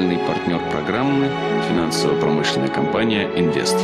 Генеральный партнер программы – финансово-промышленная компания «Инвест».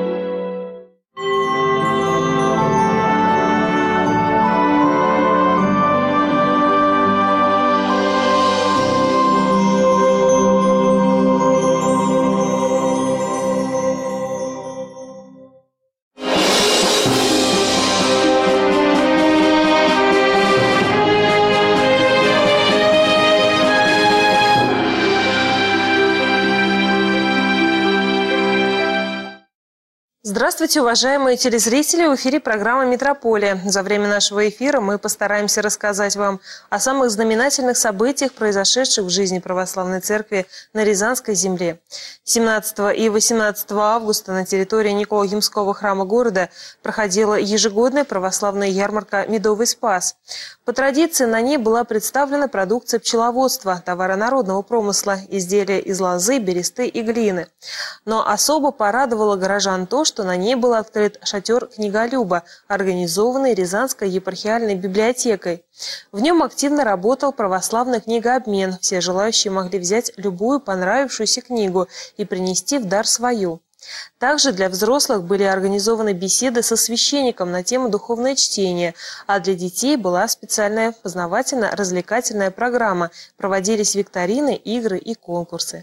Здравствуйте, уважаемые телезрители! В эфире программа «Метрополия». За время нашего эфира мы постараемся рассказать вам о самых знаменательных событиях, произошедших в жизни Православной Церкви на Рязанской земле. 17 и 18 августа на территории Николо-Ямского храма города проходила ежегодная православная ярмарка «Медовый спас». По традиции на ней была представлена продукция пчеловодства, товары народного промысла, изделия из лозы, бересты и глины. Но особо порадовало горожан то, что на ней был открыт шатер книголюба, организованный Рязанской епархиальной библиотекой. В нем активно работал православный книгообмен. Все желающие могли взять любую понравившуюся книгу и принести в дар свою. Также для взрослых были организованы беседы со священником на тему духовное чтение, а для детей была специальная познавательно-развлекательная программа. Проводились викторины, игры и конкурсы.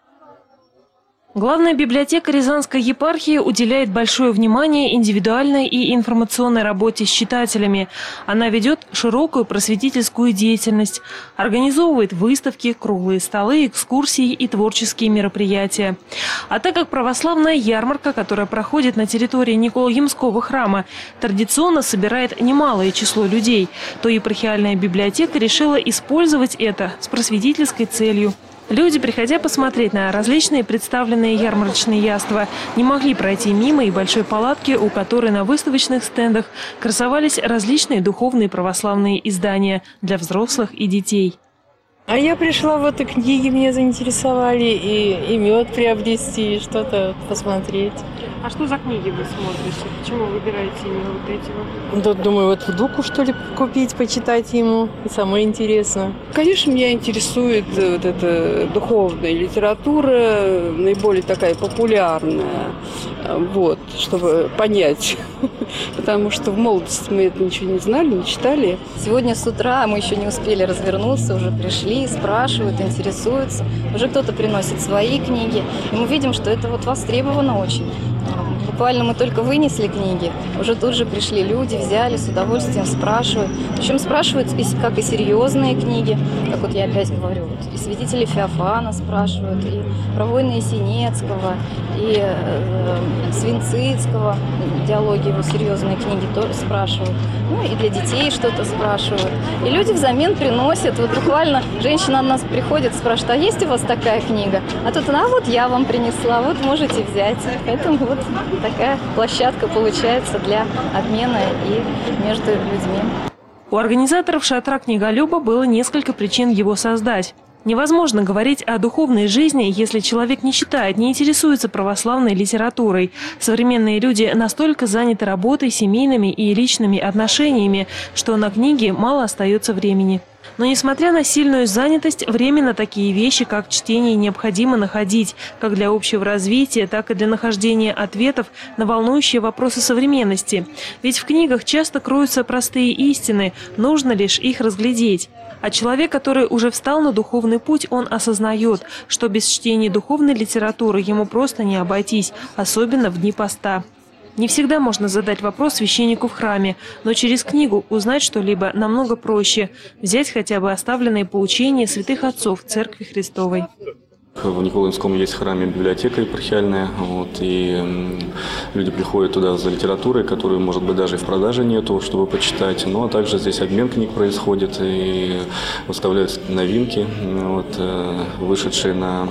Главная библиотека Рязанской епархии уделяет большое внимание индивидуальной и информационной работе с читателями. Она ведет широкую просветительскую деятельность, организовывает выставки, круглые столы, экскурсии и творческие мероприятия. А так как православная ярмарка, которая проходит на территории Николо-Ямского храма, традиционно собирает немалое число людей, то епархиальная библиотека решила использовать это с просветительской целью. Люди, приходя посмотреть на различные представленные ярмарочные яства, не могли пройти мимо и большой палатки, у которой на выставочных стендах красовались различные духовные православные издания для взрослых и детей. А я пришла, вот и книги меня заинтересовали, и мед приобрести, и что-то посмотреть. А что за книги вы смотрите? Почему выбираете именно вот эти вот? Да, думаю, вот внуку, что ли, купить, почитать ему. И самое интересно. Конечно, меня интересует вот эта духовная литература, наиболее такая популярная, вот, чтобы понять. Потому что в молодости мы это ничего не знали, не читали. Сегодня с утра мы еще не успели развернуться, уже пришли, спрашивают, интересуются. Уже кто-то приносит свои книги. И мы видим, что это вот востребовано очень. Буквально мы только вынесли книги, уже тут же пришли люди, взяли, с удовольствием спрашивают. Причем спрашивают как и серьезные книги, как вот я опять говорю, вот, и святителя Феофана спрашивают, и про войны Есенинского, и Свинцицкого, диалоги его серьезные книги тоже спрашивают. Ну и для детей что-то спрашивают. И люди взамен приносят, вот буквально женщина от нас приходит, спрашивает, а есть у вас такая книга? А тут она, вот я вам принесла, вот можете взять. Поэтому вот такая площадка получается для обмена и между людьми. У организаторов шатра книголюба было несколько причин его создать. Невозможно говорить о духовной жизни, если человек не читает, не интересуется православной литературой. Современные люди настолько заняты работой, семейными и личными отношениями, что на книги мало остается времени. Но несмотря на сильную занятость, время на такие вещи, как чтение, необходимо находить, как для общего развития, так и для нахождения ответов на волнующие вопросы современности. Ведь в книгах часто кроются простые истины, нужно лишь их разглядеть. А человек, который уже встал на духовный путь, он осознает, что без чтения духовной литературы ему просто не обойтись, особенно в дни поста. Не всегда можно задать вопрос священнику в храме, но через книгу узнать что-либо намного проще. Взять хотя бы оставленные поучения святых отцов Церкви Христовой. В Николо-Ямском есть в храме библиотека епархиальная, вот, и люди приходят туда за литературой, которую, может быть, даже и в продаже нету, чтобы почитать. Ну, а также здесь обмен книг происходит, и выставляются новинки, вот, вышедшие на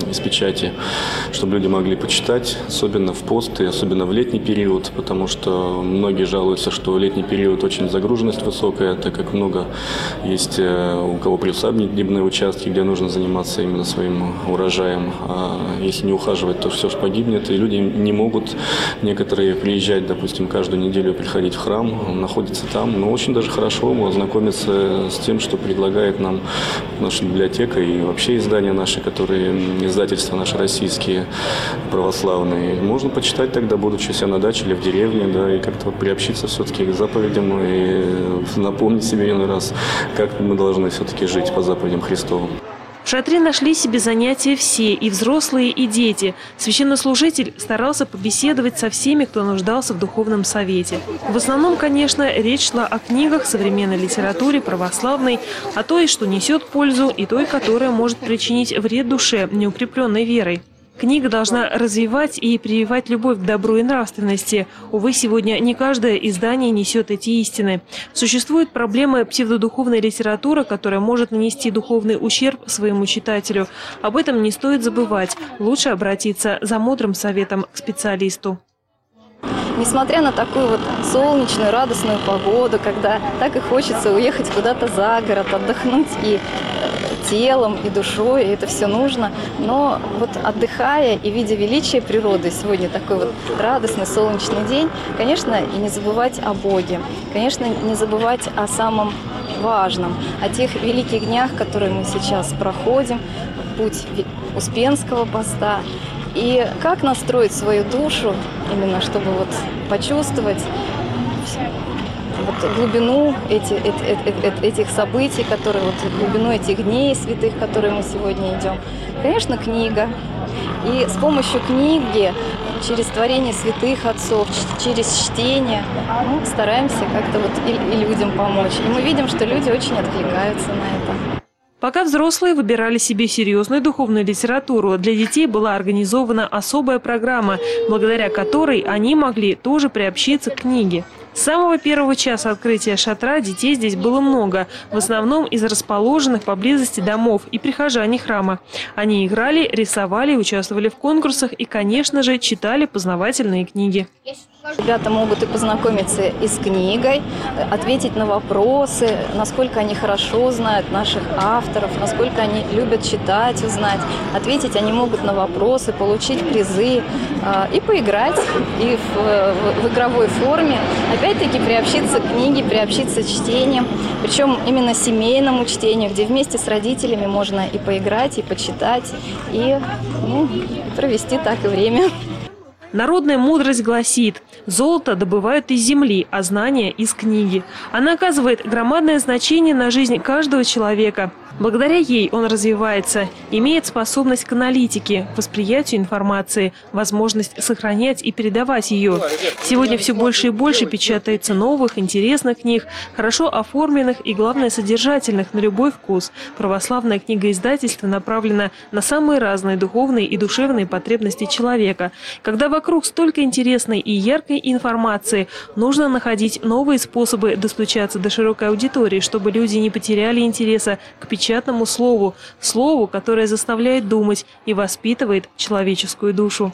из печати, чтобы люди могли почитать, особенно в пост и особенно в летний период, потому что многие жалуются, что в летний период очень загруженность высокая, так как много есть у кого приусадебные участки, где нужно заниматься именно своим урожаем. А если не ухаживать, то все же погибнет, и люди не могут некоторые приезжать, допустим, каждую неделю приходить в храм, он находится там, но очень даже хорошо ознакомиться с тем, что предлагает нам наша библиотека и вообще издания наши, которые, издательства наши российские, православные. Можно почитать тогда, будучи себя на даче или в деревне, да, и как-то приобщиться все-таки к заповедям и напомнить себе иной раз, как мы должны все-таки жить по заповедям Христовым. В шатре нашли себе занятия все, и взрослые, и дети. Священнослужитель старался побеседовать со всеми, кто нуждался в духовном совете. В основном, конечно, речь шла о книгах, современной литературе, православной, о той, что несет пользу, и той, которая может причинить вред душе, неукрепленной верой. Книга должна развивать и прививать любовь к добру и нравственности. Увы, сегодня не каждое издание несет эти истины. Существует проблема псевдодуховной литературы, которая может нанести духовный ущерб своему читателю. Об этом не стоит забывать. Лучше обратиться за мудрым советом к специалисту. Несмотря на такую вот солнечную, радостную погоду, когда так и хочется уехать куда-то за город, отдохнуть и телом, и душой, и это все нужно. Но вот отдыхая и видя величие природы, сегодня такой вот радостный солнечный день, конечно, и не забывать о Боге, конечно, не забывать о самом важном, о тех великих днях, которые мы сейчас проходим, путь Успенского поста. И как настроить свою душу, именно чтобы вот почувствовать вот глубину этих событий, которые вот глубину этих дней святых, которые мы сегодня идем. Конечно, книга. И с помощью книги, через творение святых отцов, через чтение, мы стараемся как-то вот и людям помочь. И мы видим, что люди очень откликаются на это. Пока взрослые выбирали себе серьезную духовную литературу, для детей была организована особая программа, благодаря которой они могли тоже приобщиться к книге. С самого первого часа открытия шатра детей здесь было много, в основном из расположенных поблизости домов и прихожане храма. Они играли, рисовали, участвовали в конкурсах и, конечно же, читали познавательные книги. Ребята могут и познакомиться и с книгой, ответить на вопросы, насколько они хорошо знают наших авторов, насколько они любят читать, узнать. Ответить они могут на вопросы, получить призы и поиграть, и в игровой форме. Опять-таки приобщиться к книге, приобщиться к чтению, причем именно семейному чтению, где вместе с родителями можно и поиграть, и почитать, и провести так и время. Народная мудрость гласит: золото добывают из земли, а знания – из книги. Она оказывает громадное значение на жизнь каждого человека. Благодаря ей он развивается, имеет способность к аналитике, восприятию информации, возможность сохранять и передавать ее. Сегодня все больше и больше печатается новых, интересных книг, хорошо оформленных и, главное, содержательных на любой вкус. Православное книгоиздательство направлено на самые разные духовные и душевные потребности человека. Когда вокруг столько интересной и яркой информации, нужно находить новые способы достучаться до широкой аудитории, чтобы люди не потеряли интереса к печатному слову, слову, которое заставляет думать и воспитывает человеческую душу.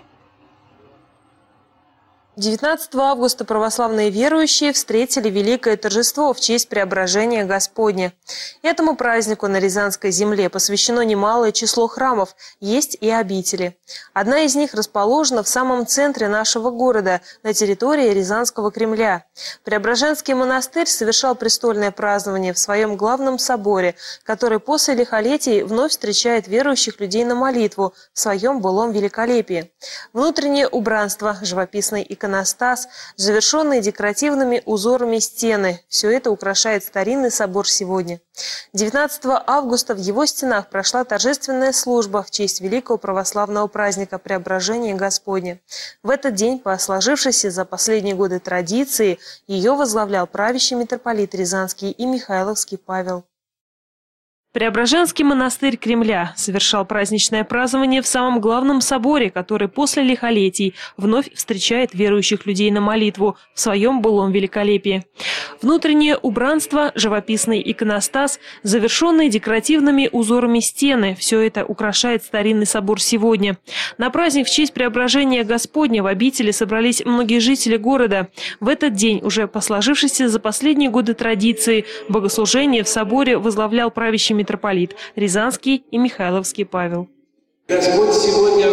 19 августа православные верующие встретили великое торжество в честь Преображения Господня. Этому празднику на Рязанской земле посвящено немалое число храмов, есть и обители. Одна из них расположена в самом центре нашего города, на территории Рязанского Кремля. Преображенский монастырь совершал престольное празднование в своем главном соборе, который после лихолетий вновь встречает верующих людей на молитву в своем былом великолепии. Внутреннее убранство, живописный иконостас, завершенные декоративными узорами стены – все это украшает старинный собор сегодня. 19 августа в его стенах прошла торжественная служба в честь великого православного праздника Преображения Господня. В этот день, по сложившейся за последние годы традиции, ее возглавлял правящий митрополит Рязанский и Михайловский Павел. Преображенский монастырь Кремля совершал праздничное празднование в самом главном соборе, который после лихолетий вновь встречает верующих людей на молитву в своем былом великолепии. Внутреннее убранство, живописный иконостас, завершенные декоративными узорами стены – все это украшает старинный собор сегодня. На праздник в честь Преображения Господня в обители собрались многие жители города. В этот день, уже по сложившейся за последние годы традиции, богослужение в соборе возглавлял правящий митрополит Рязанский и Михайловский Павел. Господь сегодня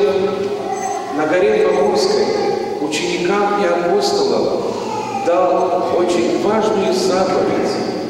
на горе Фавурской ученикам и апостолам дал очень важную заповедь.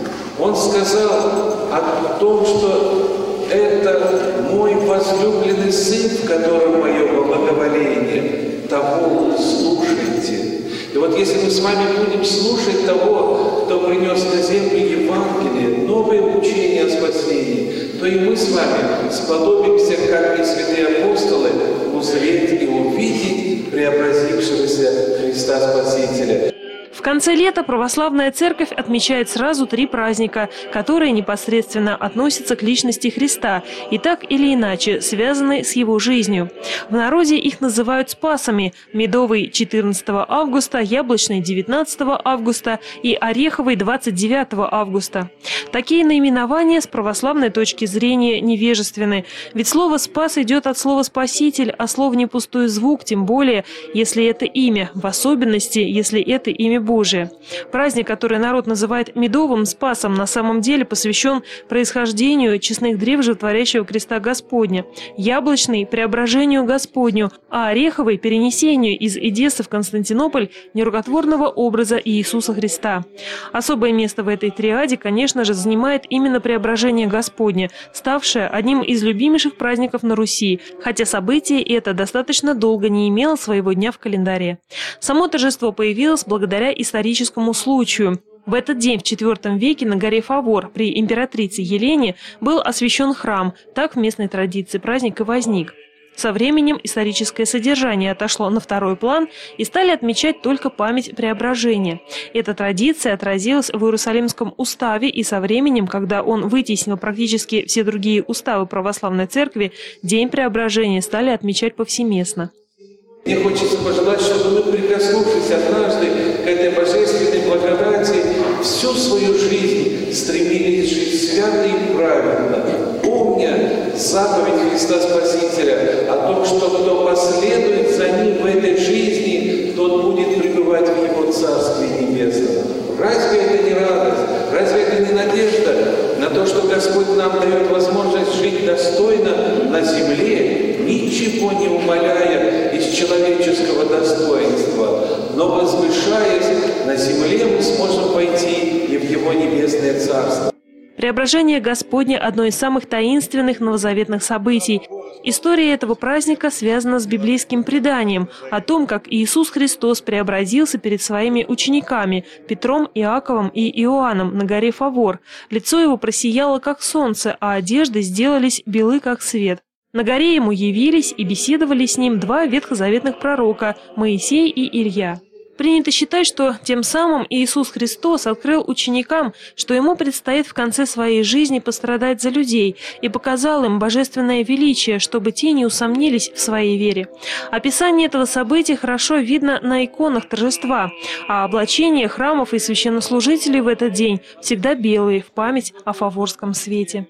Он сказал о том, что это мой возлюбленный сын, в котором мое благоволение, того слушайте. И вот если мы с вами будем слушать того, кто принес на землю Евангелие, новое учение о спасении, то и мы с вами сподобимся, как и святые апостолы, узреть и увидеть преобразившегося Христа Спасителя. В конце лета православная церковь отмечает сразу 3 праздника, которые непосредственно относятся к личности Христа и так или иначе связаны с его жизнью. В народе их называют Спасами – Медовый 14 августа, Яблочный 19 августа и Ореховый 29 августа. Такие наименования с православной точки зрения невежественны, ведь слово «спас» идет от слова «спаситель», а слово не пустой звук, тем более, если это имя, в особенности, если это имя Божие. Праздник, который народ называет Медовым Спасом, на самом деле посвящен происхождению честных древ животворящего креста Господня, Яблочный – Преображению Господню, а Ореховый – перенесению из Эдессы в Константинополь нерукотворного образа Иисуса Христа. Особое место в этой триаде, конечно же, занимает именно Преображение Господне, ставшее одним из любимейших праздников на Руси, хотя событие это достаточно долго не имело своего дня в календаре. Само торжество появилось благодаря историческому случаю. В этот день, в IV веке, на горе Фавор при императрице Елене был освящен храм. Так в местной традиции праздник и возник. Со временем историческое содержание отошло на второй план и стали отмечать только память преображения. Эта традиция отразилась в Иерусалимском уставе, и со временем, когда он вытеснил практически все другие уставы православной церкви, День преображения стали отмечать повсеместно. Мне хочется пожелать, чтобы мы, прикоснувшись однажды к этой божественной благодати, всю свою жизнь стремились жить свято и правильно, помня заповедь Христа Спасителя о том, что кто последует за Ним в этой жизни, тот будет пребывать в Его Царстве Небесном. Разве это не радость? Разве это не надежда на то, что Господь нам дает возможность жить достойно на земле, ничего не умаляя из человеческого достоинства, но возвышаясь на земле, мы сможем пойти и в Его небесное Царство. Преображение Господне – одно из самых таинственных новозаветных событий. История этого праздника связана с библейским преданием о том, как Иисус Христос преобразился перед своими учениками Петром, Иаковом и Иоанном на горе Фавор. Лицо его просияло, как солнце, а одежды сделались белы, как свет. На горе ему явились и беседовали с ним 2 ветхозаветных пророка – Моисей и Илья. Принято считать, что тем самым Иисус Христос открыл ученикам, что ему предстоит в конце своей жизни пострадать за людей, и показал им божественное величие, чтобы те не усомнились в своей вере. Описание этого события хорошо видно на иконах торжества, а облачения храмов и священнослужителей в этот день всегда белые, в память о фаворском свете.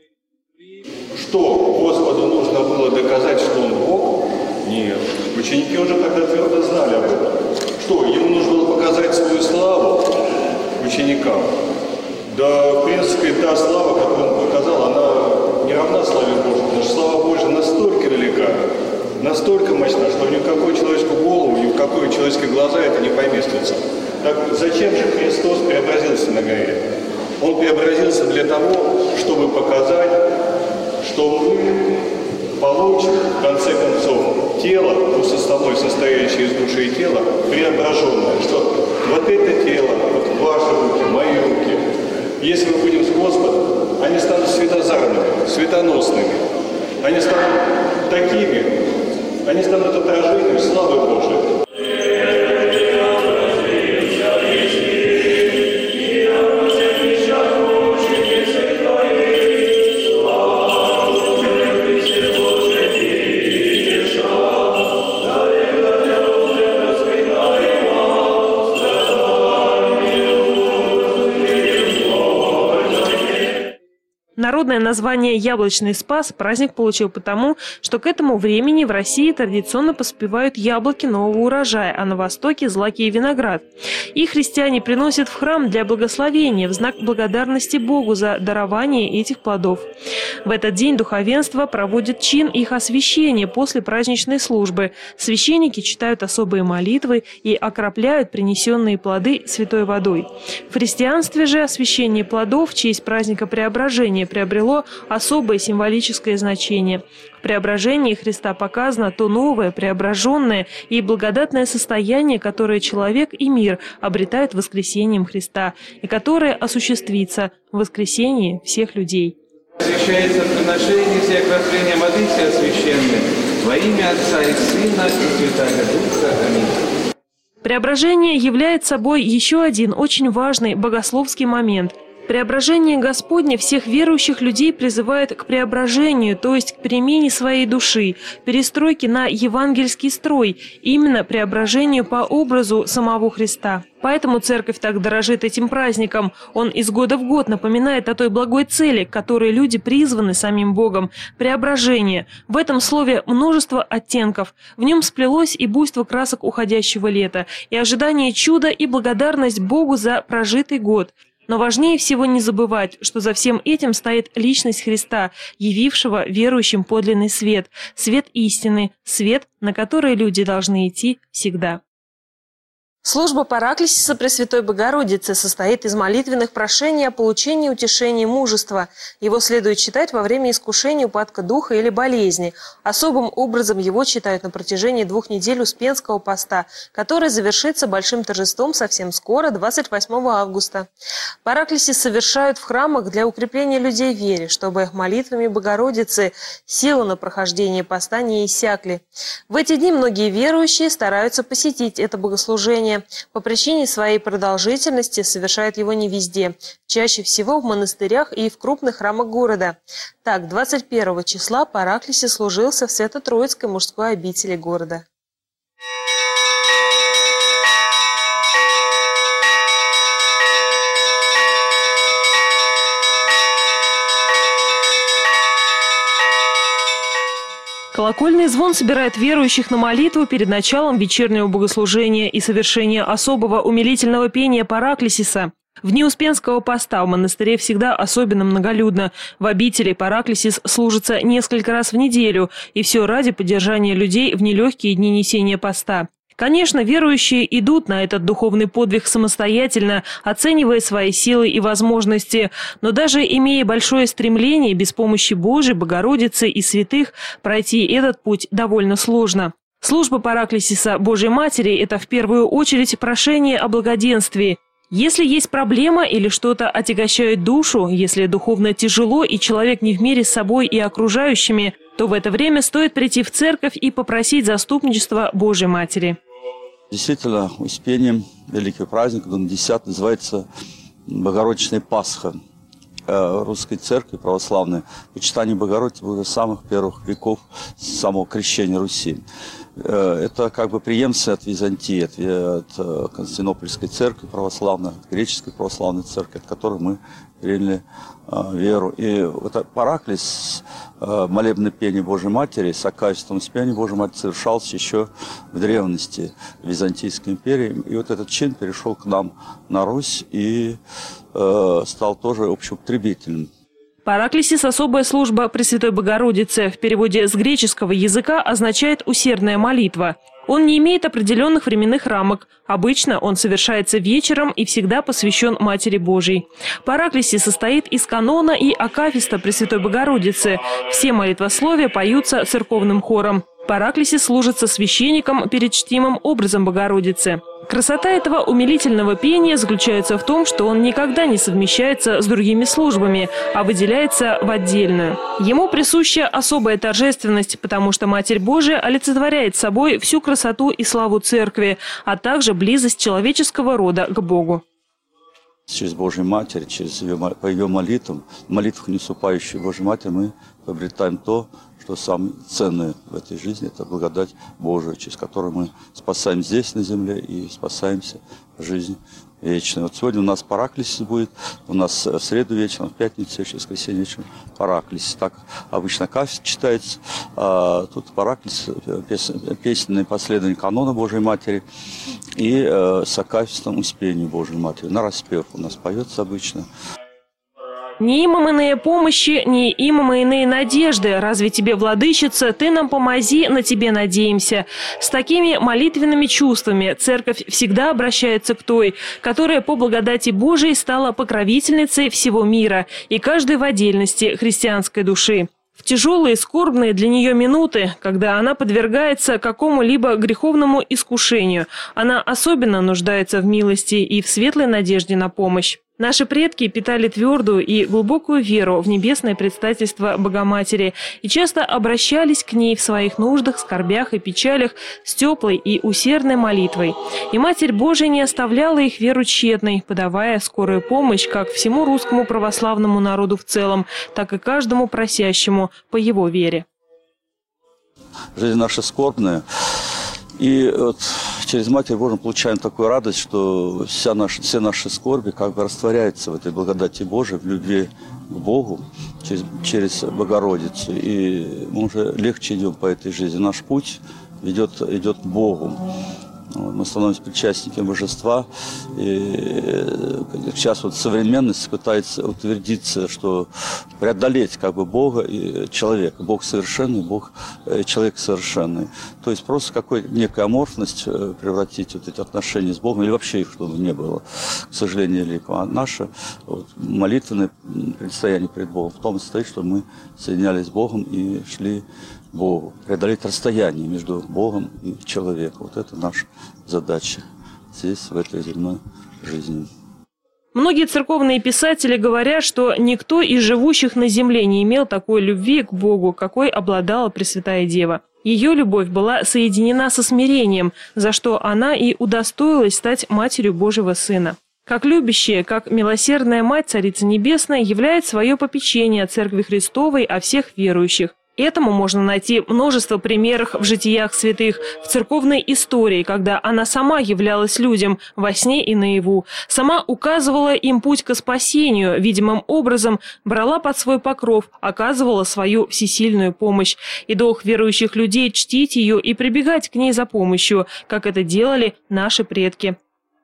Что Господу нужно было доказать, что Он Бог? Нет. Ученики уже тогда твердо знали об этом. Что, ему нужно было показать свою славу ученикам? Да, в принципе, та слава, которую он показал, она не равна славе Божьей. Потому что слава Божья настолько велика, настолько мощна, что ни в какую человеческую голову, ни в какие человеческие глаза это не поместится. Так зачем же Христос преобразился на горе? Он преобразился для того, чтобы показать, что мы получим, в конце концов, тело, двусоставное, состоящее из души и тела, преображенное. Что вот это тело, вот ваши руки, мои руки, если мы будем с Господом, они станут светозарными, светоносными. Они станут такими, они станут отражением славы Божией. Слава Народное название «Яблочный Спас» праздник получил потому, что к этому времени в России традиционно поспевают яблоки нового урожая, а на Востоке – злаки и виноград. И христиане приносят в храм для благословения в знак благодарности Богу за дарование этих плодов. В этот день духовенство проводит чин их освящения после праздничной службы. Священники читают особые молитвы и окропляют принесенные плоды святой водой. В христианстве же освящение плодов в честь праздника Преображения приобрело особое символическое значение. В преображении Христа показано то новое, преображенное и благодатное состояние, которое человек и мир обретают воскресением Христа, и которое осуществится в воскресении всех людей. Освящается приношение все окропления воды все священные во имя Отца и Сына и Святаго Духа. Аминь. Преображение является собой еще один очень важный богословский момент. Преображение Господне всех верующих людей призывает к преображению, то есть к перемене своей души, перестройке на евангельский строй, именно преображению по образу самого Христа. Поэтому Церковь так дорожит этим праздником. Он из года в год напоминает о той благой цели, к которой люди призваны самим Богом – преображение. В этом слове множество оттенков. В нем сплелось и буйство красок уходящего лета, и ожидание чуда, и благодарность Богу за прожитый год. Но важнее всего не забывать, что за всем этим стоит личность Христа, явившего верующим подлинный свет, свет истины, свет, на который люди должны идти всегда. Служба Параклисиса Пресвятой Богородицы состоит из молитвенных прошений о получении утешения и мужества. Его следует читать во время искушения, упадка духа или болезни. Особым образом его читают на протяжении 2 недель Успенского поста, который завершится большим торжеством совсем скоро, 28 августа. Параклисис совершают в храмах для укрепления людей в вере, чтобы молитвами Богородицы силы на прохождение поста не иссякли. В эти дни многие верующие стараются посетить это богослужение. По причине своей продолжительности совершают его не везде, чаще всего в монастырях и в крупных храмах города. Так, 21 числа Параклисис служился в Свято-Троицкой мужской обители города. Колокольный звон собирает верующих на молитву перед началом вечернего богослужения и совершения особого умилительного пения Параклисиса. В дни Успенского поста в монастыре всегда особенно многолюдно. В обители Параклисис служится несколько раз в неделю, и все ради поддержания людей в нелегкие дни несения поста. Конечно, верующие идут на этот духовный подвиг самостоятельно, оценивая свои силы и возможности, но даже имея большое стремление без помощи Божией, Богородицы и святых пройти этот путь довольно сложно. Служба Параклисиса Божьей Матери – это в первую очередь прошение о благоденствии. Если есть проблема или что-то отягощает душу, если духовно тяжело и человек не в мире с собой и окружающими, то в это время стоит прийти в церковь и попросить заступничества Божьей Матери. Действительно, Успением великий праздник, он 10 называется Богородичная Пасха. Русской церкви православной. Почитание Богородицы было с самых первых веков самого крещения Руси. Это как бы преемство от Византии, от Константинопольской церкви православной, от греческой православной церкви, от которой мы приняли веру. И вот Параклис, молебное пение Божьей Матери с качеством Успения Божьей Матери совершался еще в древности Византийской империи. И вот этот чин перешел к нам на Русь и стал тоже общеупотребительным. Параклисис – особая служба Пресвятой Богородицы. В переводе с греческого языка означает «усердная молитва». Он не имеет определенных временных рамок. Обычно он совершается вечером и всегда посвящен Матери Божией. Параклисис состоит из канона и акафиста Пресвятой Богородицы. Все молитвословия поются церковным хором. Параклисис служится священником перед чтимым образом Богородицы. Красота этого умилительного пения заключается в том, что он никогда не совмещается с другими службами, а выделяется в отдельную. Ему присуща особая торжественность, потому что Матерь Божия олицетворяет собой всю красоту и славу Церкви, а также близость человеческого рода к Богу. Через Божью Матерь, по ее молитвам, в молитвах неуступающей Божьей Матери, мы обретаем то, что самое ценное в этой жизни – это благодать Божия, через которую мы спасаем здесь, на земле, и спасаемся в жизни вечной. Вот сегодня у нас Параклис будет, у нас в среду вечером, в пятницу, в воскресенье вечером Параклис. Так обычно Акафист читается, а тут Параклис, песенный последователь канона Божией Матери, и с Акафистом Успение Божией Матери. На распев у нас поется обычно. «Не имам иные помощи, не имам иные надежды. Разве тебе, владычица, ты нам помози, на тебе надеемся». С такими молитвенными чувствами церковь всегда обращается к той, которая по благодати Божией стала покровительницей всего мира и каждой в отдельности христианской души. В тяжелые, скорбные для нее минуты, когда она подвергается какому-либо греховному искушению, она особенно нуждается в милости и в светлой надежде на помощь. Наши предки питали твердую и глубокую веру в небесное предстательство Богоматери и часто обращались к ней в своих нуждах, скорбях и печалях с теплой и усердной молитвой. И Матерь Божия не оставляла их веру тщетной, подавая скорую помощь как всему русскому православному народу в целом, так и каждому просящему по его вере. Жизнь наша скорбная. И вот через Матерь Божию получаем такую радость, что все наши скорби как бы растворяются в этой благодати Божией, в любви к Богу через Богородицу. И мы уже легче идем по этой жизни. Наш путь идет к Богу. Мы становимся причастниками Божества. И сейчас вот современность пытается утвердиться, что преодолеть как бы Бога и человека. Бог совершенный, человек совершенный. То есть просто какую-то некую аморфность превратить вот эти отношения с Богом, или вообще их чтобы не было, к сожалению, великого. А наше молитвенное предстояние перед Богом в том и состоит, что мы соединялись с Богом и шли к Богу. Преодолеть расстояние между Богом и человеком. Вот это наша задача здесь, в этой земной жизни. Многие церковные писатели говорят, что никто из живущих на земле не имел такой любви к Богу, какой обладала Пресвятая Дева. Ее любовь была соединена со смирением, за что она и удостоилась стать Матерью Божьего Сына. Как любящая, как милосердная Мать Царица Небесная являет свое попечение о Церкви Христовой, о всех верующих. Этому можно найти множество примеров в житиях святых, в церковной истории, когда она сама являлась людям во сне и наяву, сама указывала им путь к спасению, видимым образом брала под свой покров, оказывала свою всесильную помощь. И долг верующих людей чтить ее и прибегать к ней за помощью, как это делали наши предки.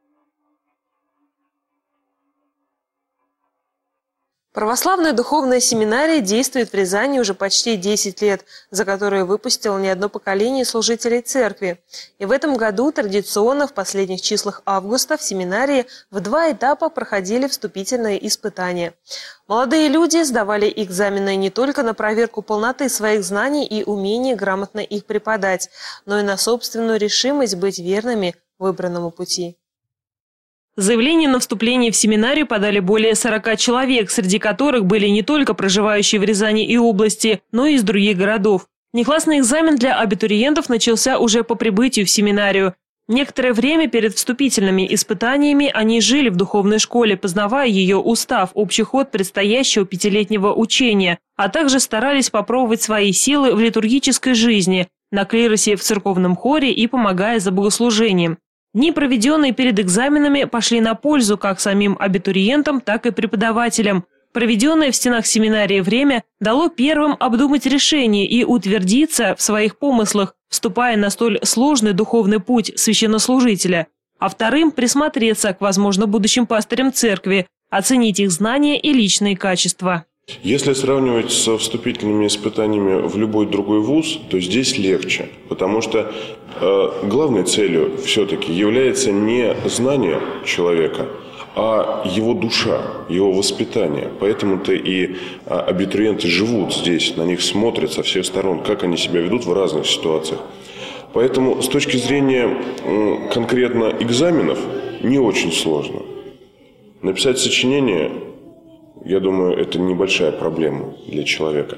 Православная духовная семинария действует в Рязани уже почти 10 лет, за которые выпустила не одно поколение служителей церкви. И в этом году традиционно в последних числах августа в семинарии в 2 этапа проходили вступительные испытания. Молодые люди сдавали экзамены не только на проверку полноты своих знаний и умения грамотно их преподать, но и на собственную решимость быть верными выбранному пути. Заявление на вступление в семинарию подали более 40 человек, среди которых были не только проживающие в Рязани и области, но и из других городов. Неклассный экзамен для абитуриентов начался уже по прибытию в семинарию. Некоторое время перед вступительными испытаниями они жили в духовной школе, познавая ее устав, общий ход предстоящего 5-летнего учения, а также старались попробовать свои силы в литургической жизни, на клиросе в церковном хоре и помогая за богослужением. Дни, проведенные перед экзаменами, пошли на пользу как самим абитуриентам, так и преподавателям. Проведенное в стенах семинарии время дало первым обдумать решение и утвердиться в своих помыслах, вступая на столь сложный духовный путь священнослужителя, а вторым присмотреться к, возможно, будущим пастырям церкви, оценить их знания и личные качества. Если сравнивать со вступительными испытаниями в любой другой вуз, то здесь легче, потому что главной целью все-таки является не знание человека, а его душа, его воспитание. Поэтому-то и абитуриенты живут здесь, на них смотрят со всех сторон, как они себя ведут в разных ситуациях. Поэтому с точки зрения конкретно экзаменов не очень сложно. Написать сочинение, я думаю, это небольшая проблема для человека.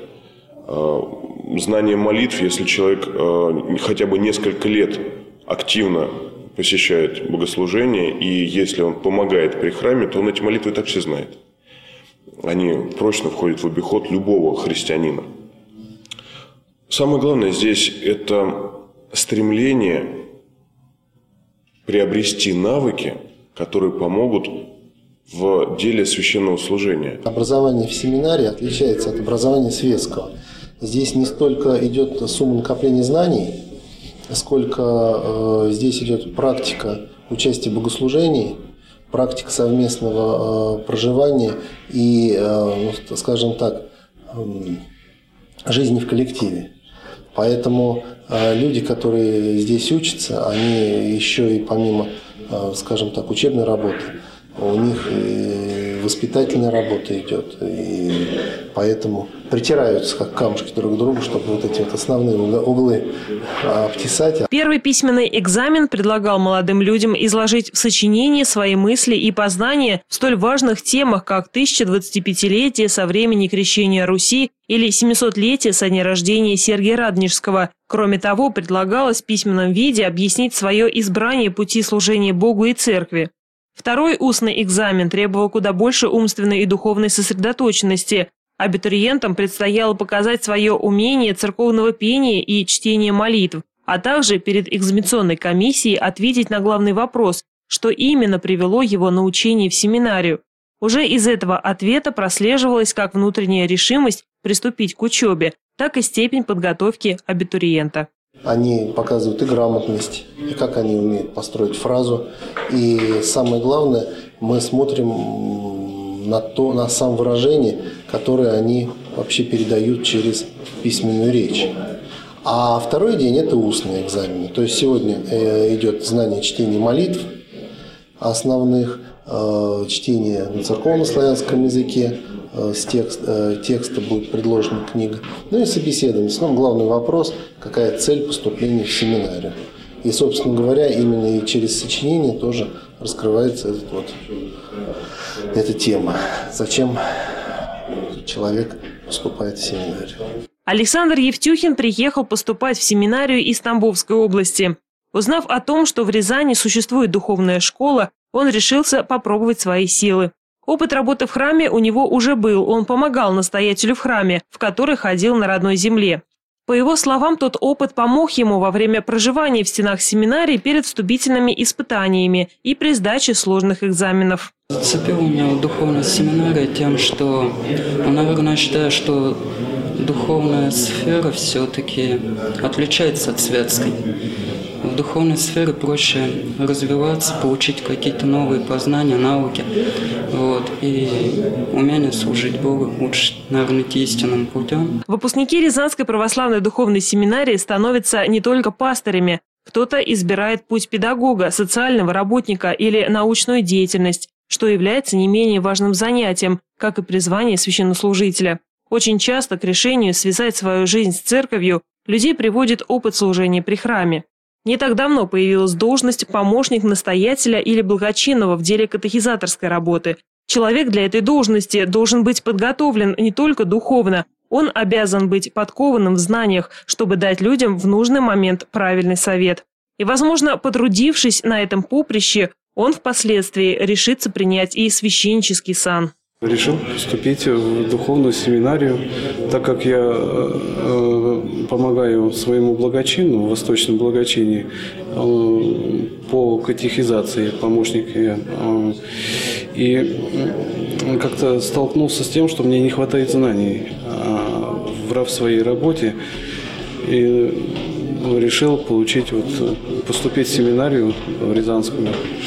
Знание молитв, если человек хотя бы несколько лет активно посещает богослужение, и если он помогает при храме, то он эти молитвы так все знает. Они прочно входят в обиход любого христианина. Самое главное здесь – это стремление приобрести навыки, которые помогут в деле священного служения. Образование в семинарии отличается от образования светского. Здесь не столько идет сумма накопления знаний, сколько здесь идет практика участия в богослужении, практика совместного проживания и, скажем так, жизни в коллективе. Поэтому люди, которые здесь учатся, они еще и помимо, скажем так, учебной работы, у них и воспитательная работа идет, и поэтому притираются как камушки друг к другу, чтобы вот эти вот основные углы обтесать. Первый письменный экзамен предлагал молодым людям изложить в сочинении свои мысли и познания в столь важных темах, как 1025-летие со времени крещения Руси или 700-летие со дня рождения Сергия Радонежского. Кроме того, предлагалось в письменном виде объяснить свое избрание пути служения Богу и Церкви. Второй устный экзамен требовал куда больше умственной и духовной сосредоточенности. Абитуриентам предстояло показать свое умение церковного пения и чтения молитв, а также перед экзаменационной комиссией ответить на главный вопрос, что именно привело его на учение в семинарию. Уже из этого ответа прослеживалась как внутренняя решимость приступить к учебе, так и степень подготовки абитуриента. Они показывают и грамотность, и как они умеют построить фразу. И самое главное, мы смотрим на самовыражение, которое они вообще передают через письменную речь. А второй день – это устные экзамены. То есть сегодня идет знание чтения молитв основных, чтение на церковно-славянском языке, с текста будет предложена книга. Ну и собеседование. Ну, главный вопрос, какая цель поступления в семинарию. И, собственно говоря, именно и через сочинение тоже раскрывается эта тема. Зачем человек поступает в семинарию. Александр Евтюхин приехал поступать в семинарию из Тамбовской области. Узнав о том, что в Рязани существует духовная школа, он решился попробовать свои силы. Опыт работы в храме у него уже был, он помогал настоятелю в храме, в который ходил на родной земле. По его словам, тот опыт помог ему во время проживания в стенах семинарии перед вступительными испытаниями и при сдаче сложных экзаменов. Зацепила меня духовная семинария тем, что, наверное, считаю, что духовная сфера все-таки отличается от светской. В духовной сфере проще развиваться, получить какие-то новые познания, навыки. И умение служить Богу, лучше, наверное, идти истинным путем. Выпускники Рязанской православной духовной семинарии становятся не только пастырями. Кто-то избирает путь педагога, социального работника или научную деятельность, что является не менее важным занятием, как и призвание священнослужителя. Очень часто к решению связать свою жизнь с церковью людей приводит опыт служения при храме. Не так давно появилась должность помощник настоятеля или благочинного в деле катехизаторской работы. Человек для этой должности должен быть подготовлен не только духовно, он обязан быть подкованным в знаниях, чтобы дать людям в нужный момент правильный совет. И, возможно, потрудившись на этом поприще, он впоследствии решится принять и священнический сан. Решил вступить в духовную семинарию, так как я помогаю своему благочину, в восточном благочине, по катехизации, помощник я. И как-то столкнулся с тем, что мне не хватает знаний в своей работе. И решил поступить в семинарию рязанскую,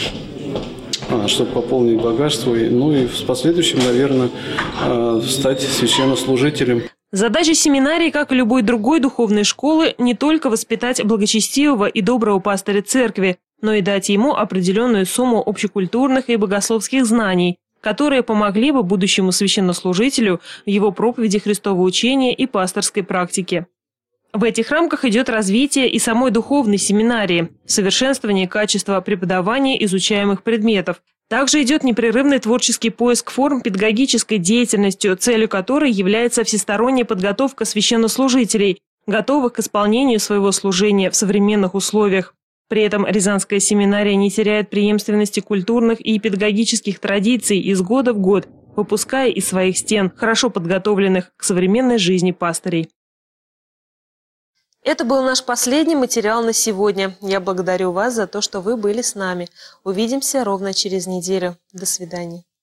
чтобы пополнить багаж свой, и в последующем, наверное, стать священнослужителем. Задача семинарии, как и любой другой духовной школы, не только воспитать благочестивого и доброго пастыря церкви, но и дать ему определенную сумму общекультурных и богословских знаний, которые помогли бы будущему священнослужителю в его проповеди Христова учения и пасторской практике. В этих рамках идет развитие и самой духовной семинарии, совершенствование качества преподавания изучаемых предметов. Также идет непрерывный творческий поиск форм педагогической деятельности, целью которой является всесторонняя подготовка священнослужителей, готовых к исполнению своего служения в современных условиях. При этом Рязанская семинария не теряет преемственности культурных и педагогических традиций из года в год, выпуская из своих стен хорошо подготовленных к современной жизни пастырей. Это был наш последний материал на сегодня. Я благодарю вас за то, что вы были с нами. Увидимся ровно через неделю. До свидания.